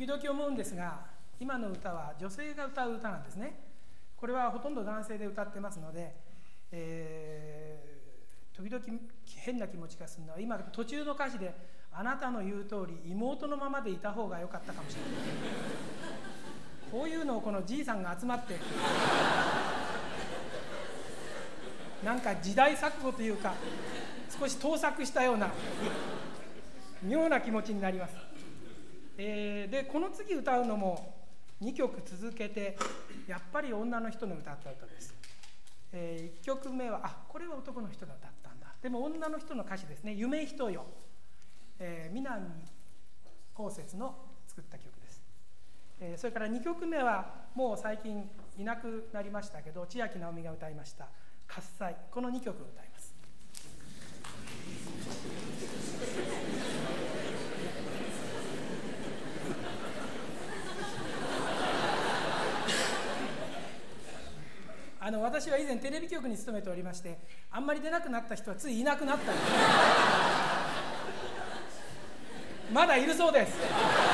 々思うんですが、今の歌は女性が歌う歌なんですね。これはほとんど男性で歌ってますので、時々変な気持ちがするのは、今途中の歌詞であなたの言う通り妹のままでいた方が良かったかもしれないこういうのをこのじいさんが集まってなんか時代錯誤というか少し盗作したような妙な気持ちになります。でこの次歌うのも2曲続けてやっぱり女の人の歌った歌です。1曲目はこれは男の人が歌ったんだ。でも女の人の歌詞ですね。夢人よ、南こうせつの作った曲です。それから2曲目はもう最近いなくなりましたけど、千秋直美が歌いました喝采。この2曲を歌います。私は以前テレビ局に勤めておりまして、あんまり出なくなった人はついいなくなったんですまだいるそうです